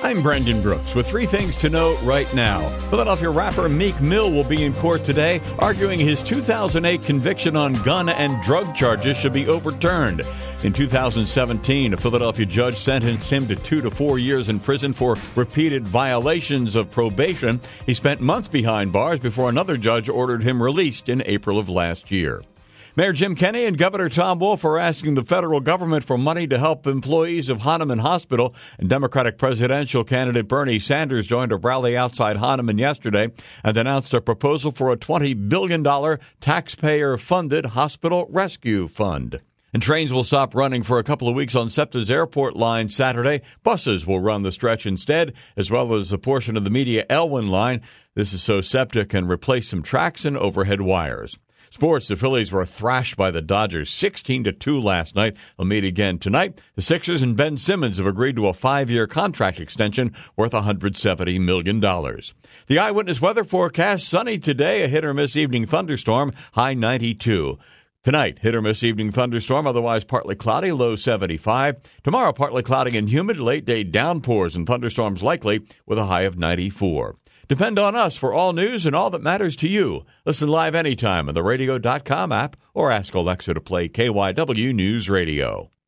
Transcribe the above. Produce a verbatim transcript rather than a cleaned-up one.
I'm Brendan Brooks with three things to know right now. Philadelphia rapper Meek Mill will be in court today, arguing his two thousand eight conviction on gun and drug charges should be overturned. In two thousand seventeen, a Philadelphia judge sentenced him to two to four years in prison for repeated violations of probation. He spent months behind bars before another judge ordered him released in April of last year. Mayor Jim Kenney and Governor Tom Wolf are asking the federal government for money to help employees of Hahnemann Hospital. And Democratic presidential candidate Bernie Sanders joined a rally outside Hahnemann yesterday and announced a proposal for a twenty billion dollars taxpayer-funded hospital rescue fund. And trains will stop running for a couple of weeks on SEPTA's airport line Saturday. Buses will run the stretch instead, as well as a portion of the Media Elwyn line. This is so SEPTA can replace some tracks and overhead wires. Sports, the Phillies were thrashed by the Dodgers sixteen to two last night. They'll meet again tonight. The Sixers and Ben Simmons have agreed to a five-year contract extension worth one hundred seventy million dollars. The Eyewitness weather forecast, sunny today, a hit-or-miss evening thunderstorm, high ninety-two. Tonight, hit-or-miss evening thunderstorm, otherwise partly cloudy, low seventy-five. Tomorrow, partly cloudy and humid, late-day downpours and thunderstorms likely with a high of ninety-four. Depend on us for all news and all that matters to you. Listen live anytime on the radio dot com app or ask Alexa to play K Y W News Radio.